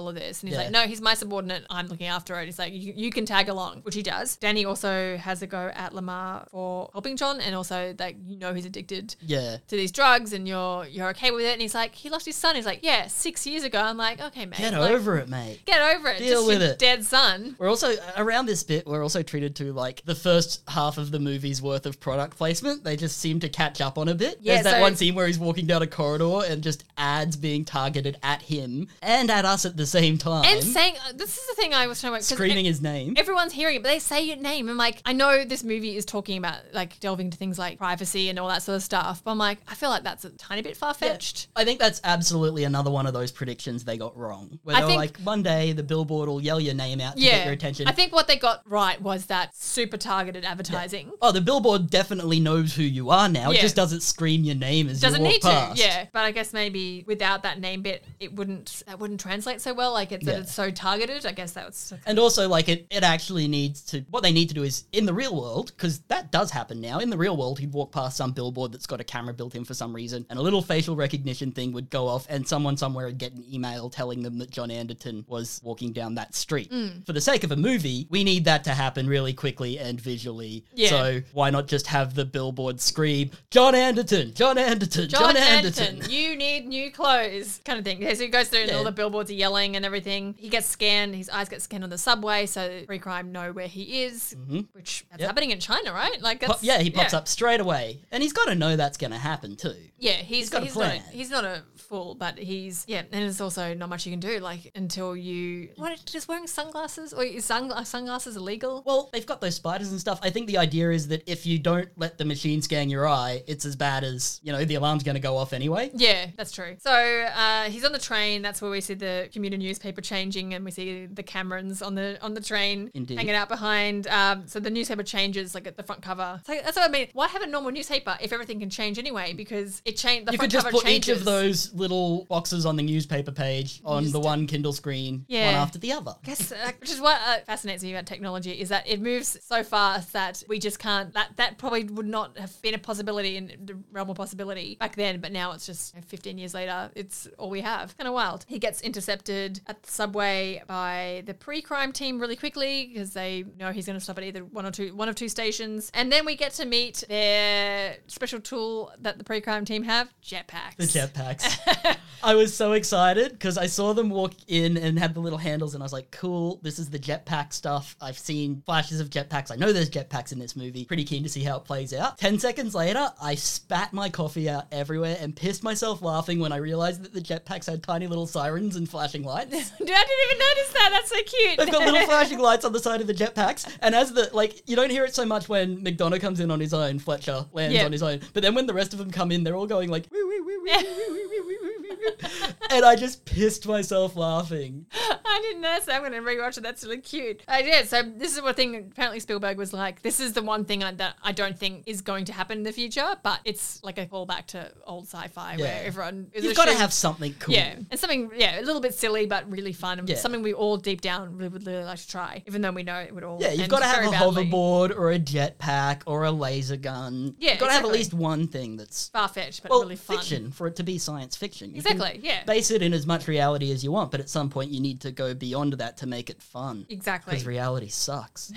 all of this. And he's Yeah. like, no, he's my subordinate. I'm looking after it. He's like, you, you can tag along, which he does. Danny also has a go at Lamar for helping John, and also that you know he's addicted Yeah. to these drugs and you're you're okay with it. And he's like, he lost his son. He's like, yeah, six years ago. I'm like, okay, mate. Get like, over it, mate. Get over it. Deal Just with your it. dead son. We're also, around this bit, we're also treated to like the first half of the movie's worth of product placement. They just seem to catch up on a bit. Yeah, There's that so- one scene where he's walking down a corridor and just ads being targeted at him and at us at the same time. And saying, uh, this is the thing I was trying to... 'cause Screaming e- his name. Everyone's hearing it, but they say your name. I'm like, I know this movie is talking about like delving into things like privacy and all that sort of stuff, but I'm like, I feel like that's a tiny bit far-fetched. I think that's absolutely another one of those predictions they got wrong. Where I they were think- like, one day the billboard will yell your name out to Yeah. get your attention. I think what they got right was that super targeted advertising. Oh, the billboard definitely knows who you are now. Yeah. It just doesn't scream your name as Doesn't you walk need past. to, yeah. But I guess maybe without that name bit, it wouldn't that wouldn't translate so well. Like it's that Yeah. it's so targeted. I guess that was. And also, like, it, it actually needs to... What they need to do is, in the real world, because that does happen now, in the real world, he'd walk past some billboard that's got a camera built in for some reason, and a little facial recognition thing would go off, and someone somewhere would get an email telling them that John Anderton was walking down that street. Mm. For the sake of a movie, we need that to happen really quickly and visually. Yeah. So why not just have the billboard scream, John Anderton, John Anderton, John, John Anderton. Anderton, you need new clothes, kind of thing. Okay, so he goes through and Yeah. all the billboards are yelling and everything. He gets scanned, his eyes get scanned on the subway, so pre-crime know where he is, which that's Yep. happening in China, right? Like Po- that's yeah, he pops yeah. up straight away. And he's got to know that's going to happen too. Yeah, he's got a he's not a, plan. he's not a fool, but he's yeah, and there's also not much you can do like until you what just wearing sunglasses or is sungla- sunglasses illegal? Well, they've got those spiders and stuff. I think the idea is that if you don't let the machine scan your eye, it's as bad as, you know, the alarm's going to go off anyway. Yeah, that's true. So uh, he's on the train. That's where we see the commuter newspaper changing, and we see the Camerons on the on the train Indeed. hanging out behind. Um, so the newspaper changes like at the front cover. So that's what I mean. Why have a normal newspaper if everything can change anyway? Because it changed. The You front could just cover put changes. each of those little boxes on the newspaper page on Just- the one Kindle screen, Yeah. one after the other. Guess, uh, which is what uh, fascinates me about technology is that it moves so fast that we just can't. That that probably would not have been a possibility in the realm of possibility back then, but now it's just you know, fifteen years later. It's all we have. Kind of wild. He gets intercepted at the subway by the pre-crime team really quickly because they know he's going to stop at either one or two, one of two stations, and then we get to meet their special tool that the pre-crime team have: jetpacks. The jetpacks. I was so excited because I saw them walk in and had the little handles, and I was like, cool, this is the jetpack stuff. I've seen flashes of jetpacks. I know there's jetpacks in this movie. Pretty keen to see how it plays out. Ten seconds later, I spat my coffee out everywhere and pissed myself laughing when I realized that the jetpacks had tiny little sirens and flashing lights. Dude, I didn't even notice that. That's so cute. They've got little flashing lights on the side of the jetpacks, and as the, like, you don't hear it so much when McDonough comes in on his own, Fletcher lands Yeah. on his own, but then when the rest of them come in, they're all going like, wee, wee, wee, wee, wee, wee, wee, wee, wee, wee, wee. And I just pissed myself laughing. I didn't notice that. I'm going to rewatch it. That's really cute. I did. So this is one thing apparently Spielberg was like, this is the one thing I, that I don't think is going to happen in the future, but it's like a callback to old sci-fi Yeah. where everyone is You've got to assumed- have something cool. Yeah, and something, yeah, a little bit silly, but really fun, and Yeah. something we all deep down really would really like to try, even though we know it would all Yeah, you've end got to have very a badly. hoverboard or a jetpack or a laser gun. Yeah, you've got to have at exactly. least one thing that's Far-fetched, but well, really fun. fiction for it to be science fiction. You can Exactly, yeah. Base it in as much reality as you want, but at some point you need to go beyond that to make it fun. Exactly. Because reality sucks.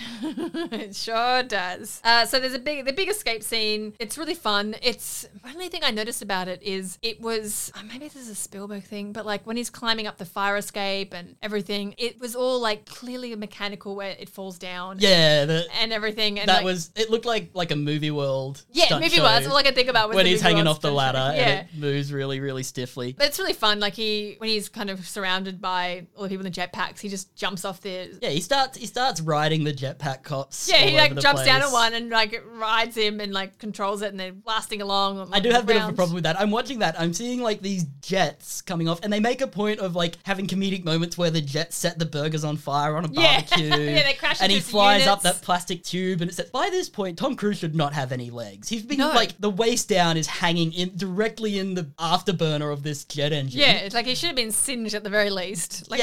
It sure does. Uh, so there's a big, the big escape scene. It's really fun. It's the only thing I noticed about it is it was oh, maybe this is a Spielberg thing, but like when he's climbing up the fire escape and everything, it was all like clearly mechanical where it falls down. Yeah, the, And everything. And that like, was. It looked like like a movie world. yeah, stunt movie show was. That's all I could think about was when the he's movie hanging was off the stunt ladder show. and Yeah. it moves really, really stiffly. But it's really fun. Like he, when he's kind of surrounded by all the people in the jetpacks, he just jumps off the. Yeah, he starts he starts riding the jetpack cops. Yeah, all he over like the jumps down place. at one and like rides him and like controls it and they're blasting along. I do have a bit of a around. problem with that. I'm watching that. I'm seeing like these jets coming off, and they make a point of like having comedic moments where the jets set the burgers on fire on a Yeah. barbecue. Yeah, they crash and he into his flies up units. that plastic tube, and it's at, by this point Tom Cruise should not have any legs. He's been No. like the waist down is hanging in directly in the afterburner of this jet engine. Yeah, it's like he should have been singed at the very least. Like Yeah. his pants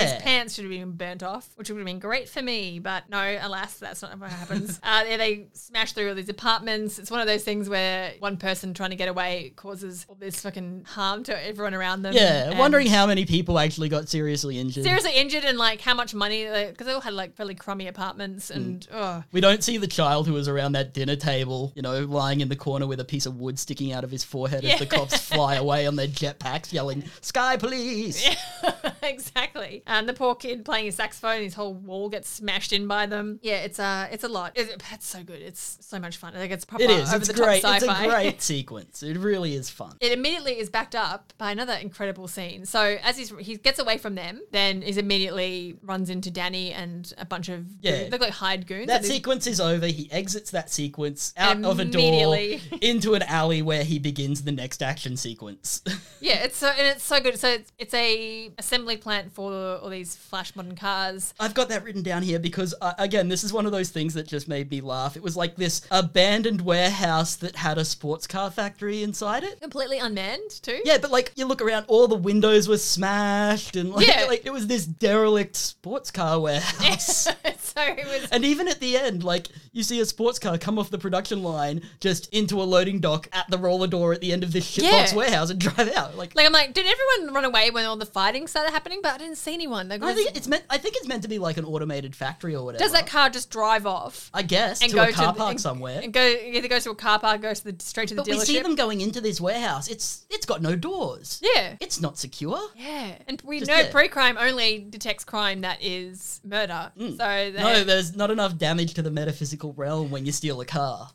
pants should have been burnt off, which would have been great for me. But no, alas, that's not what happens. uh, yeah, they smash through all these apartments. It's one of those things where one person trying to get away causes all this fucking harm to everyone around them. Yeah, And wondering how many people actually got seriously injured. seriously injured and like how much money, because they all had like fairly crummy apartments and oh. We don't see the child who was around that dinner table, you know, lying in the corner with a piece of wood sticking out of his forehead Yeah. as the cops fly away on their jetpacks yelling, "Sky Police!" Yeah, exactly. And the poor kid playing his saxophone, his whole wall gets smashed in by them. Yeah, it's uh, it's a lot. It, it's so good. It's so much fun. Like it's proper It is. over It's the great. top It's sci-fi. a great sequence. It really is fun. It immediately is backed up by another incredible scene. So as he's, he gets away from them, then is immediately runs into Danny and a bunch of Yeah. they look like hired goons. That And these- sequence is over. He exits that sequence out of a door Immediately. into an alley where he begins the next action sequence. Yeah, it's so and it's so good. So it's, it's a assembly plant for all these flash modern cars. I've got that written down here because, uh, again, this is one of those things that just made me laugh. It was like this abandoned warehouse that had a sports car factory inside it. Completely unmanned too. Yeah, but like you look around, all the windows were smashed, and like, Yeah. like it was this derelict sports car warehouse. so it was And even at the end, like you see a sports car come off the production line just into a loading dock at the roller door at the end of this shitbox Yeah. warehouse and drive out. Like, like I'm like, did everyone run away when all the fighting started happening? But I didn't see anyone. Like, I was- think it's meant. I think it's meant to be like an automated factory or whatever. does that car just drive off I guess and to go a car to park and, somewhere. and go either goes to a car park, goes to the straight to the But dealership? we see them going into this warehouse. It's it's got no doors. Yeah. It's not secure. Yeah, and we Just know there. pre-crime only detects crime that is murder. So they, No, there's not enough damage to the metaphysical realm when you steal a car.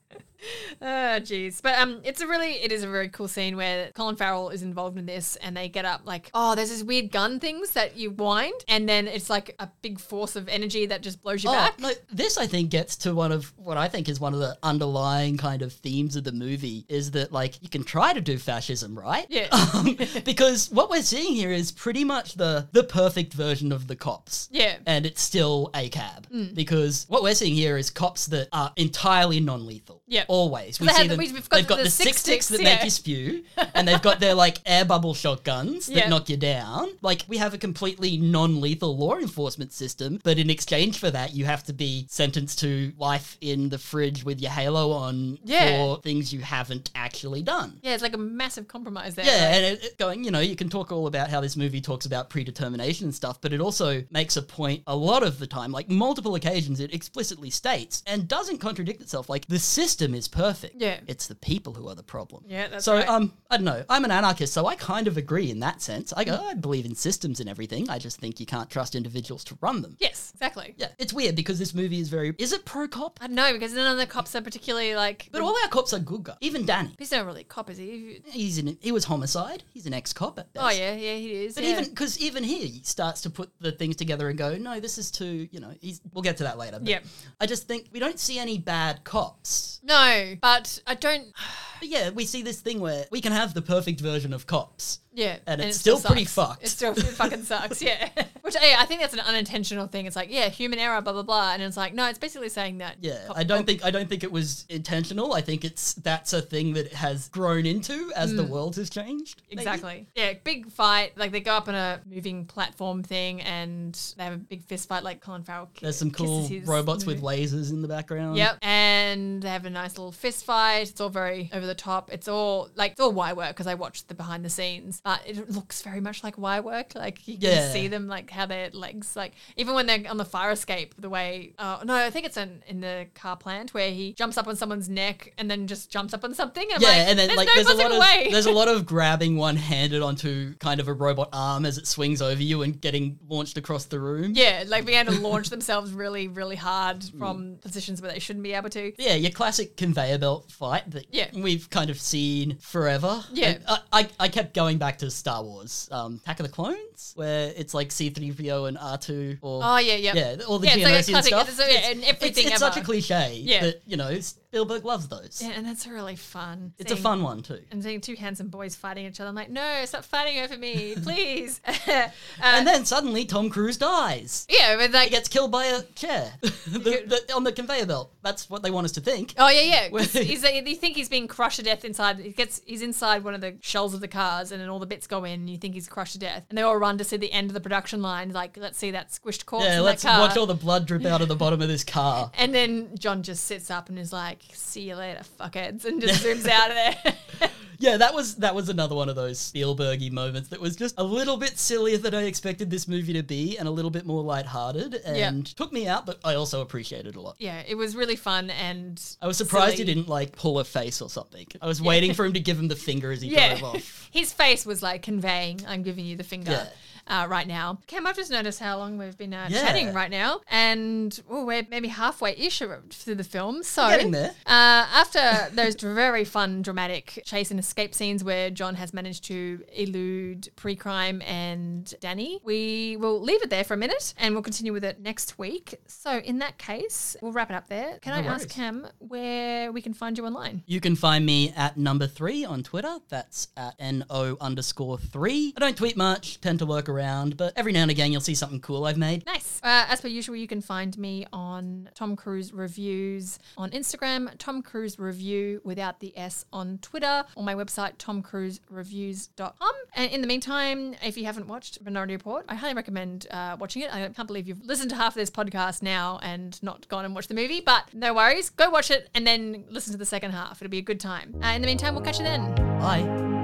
oh jeez, but um, it's a really, it is a very cool scene where Colin Farrell is involved in this, and they get up like, oh, there's these weird gun things that you wind, and then it's like a big force of energy that just blows you Oh, back. no, this I think gets to one of what I think is one of the underlying kind of themes of the movie is that like you can try to do fascism, right? Yeah. Um, because what we're seeing here is pretty much the the perfect version of the cops. Yeah. And it's still a cab because what we're seeing here is cops that are entirely non-lethal. Yep. Always. We They see have- them. we've got They've got the the, six six sticks that sticks, make yeah. you spew, and they've got their like air bubble shotguns that Yep. knock you down. Like we have a completely non-lethal law enforcement system, but in exchange for that, you have to be sentenced to life in the fridge with your halo on Yeah. for things you haven't actually done. Yeah, it's like a massive compromise there. Yeah, like- and it, it going, you know, you can talk all about how this movie talks about predetermination and stuff, but it also makes a point a lot of the time, like multiple occasions, it explicitly states and doesn't contradict itself. Like the system is perfect. Yeah. It's the people who are the problem. Yeah, that's so, right. um, I don't know. I'm an anarchist, so I kind of agree in that sense. I go, I believe in systems and everything. I just think you can't trust individuals to run them. Yes, exactly. Yeah, it's weird because this movie is very. Is it pro cop? I don't know, because none of the cops are particularly like. But all our cops are good guys. Even Danny. He's not really a cop, is he? He's in. He was homicide. He's an ex-cop at best. Oh yeah, yeah, he is. But yeah. even because even here he starts to put the things together and go, no, this is too, you know, he's. We'll get to that later. But Yep. I just think we don't see any bad cops. No, but I don't. But yeah, we see this thing where we can have the perfect version of cops. Yeah, And it's it still pretty sucks. fucked. It still it fucking sucks. Yeah, which yeah, I think that's an unintentional thing. It's like yeah, human error, blah blah blah, and it's like no, it's basically saying that. Yeah, cop- I don't cop- think I don't think it was intentional. I think it's that's a thing that it has grown into as the world has changed. maybe. Exactly. Yeah, big fight. Like they go up on a moving platform thing, and they have a big fist fight. Like Colin Farrell. ki- There's some cool kisses his robots with movie. lasers in the background. Yep, and they have a nice little fist fight. It's all very over the top. It's all like it's all wire work because I watched the behind the scenes, but it looks very much like wire work. Like you can Yeah. see them like how their legs like even when they're on the fire escape. The way uh, no, I think it's in in the car plant where he jumps up on someone's neck and then just jumps up on something. And I'm Yeah, like, and then there's like no there's a lot possible of way. there's a lot of grabbing one handed onto kind of a robot arm as it swings over you and getting launched across the room. Yeah, like being able to launch themselves really, really hard Mm. from positions where they shouldn't be able to. Yeah, your classic conveyor belt fight that Yeah. we've kind of seen forever. Yeah. And I, I, I kept going back to Star Wars, um, Attack of the Clones, where it's like C three P O and R two or Oh yeah, yeah. yeah, all the Yeah, it's like a Geonosian classic- stuff. it's- yeah, and everything it's, it's such a ever. cliche Yeah. that, you know, s- Spielberg loves those. Yeah, and that's really fun. It's a seeing- fun one too. And seeing two handsome boys fighting each other. I'm like, no, stop fighting over me, please. uh, And then suddenly Tom Cruise dies. yeah, but He like, gets killed by a chair the, the, on the conveyor belt. That's what they want us to think. oh yeah, yeah. 'Cause He's, you think he's being crushed to death inside. He gets, he's inside one of the shells of the cars, and then all the bits go in, and you think he's crushed to death. And they all run to see the end of the production line. Like, let's see that squished corpse Yeah, in let's that car. watch all the blood drip out of the bottom of this car. And then John just sits up and is like, "See you later, fuckheads," and just zooms out of there. Yeah, that was that was another one of those Spielbergy moments that was just a little bit sillier than I expected this movie to be, and a little bit more lighthearted, and Yeah. took me out, but I also appreciated it a lot. Yeah, it was really fun, and I was surprised silly. he didn't like pull a face or something. I was waiting for him to give him the finger as he Yeah, drove off. his face was like conveying, "I'm giving you the finger." Yeah. Uh, right now. Cam, I've just noticed how long we've been uh, Yeah. chatting right now, and oh, we're maybe halfway-ish through the film. So, We're getting there. Uh, after those very fun, dramatic chase and escape scenes where John has managed to elude pre-crime and Danny, we will leave it there for a minute, and we'll continue with it next week. So, in that case, we'll wrap it up there. Can I No ask worries. Cam where we can find you online? You can find me at number three on Twitter. That's at N O underscore three. I don't tweet much, tend to lurk around, but every now and again you'll see something cool I've made. Nice. Uh, as per usual, you can find me on Tom Cruise Reviews on Instagram, Tom Cruise Review without the S on Twitter, or my website, tom cruise reviews dot com. And in the meantime, if you haven't watched Minority Report, I highly recommend uh, watching it. I can't believe you've listened to half of this podcast now and not gone and watched the movie, but no worries. Go watch it and then listen to the second half. It'll be a good time. Uh, in the meantime, we'll catch you then. Bye.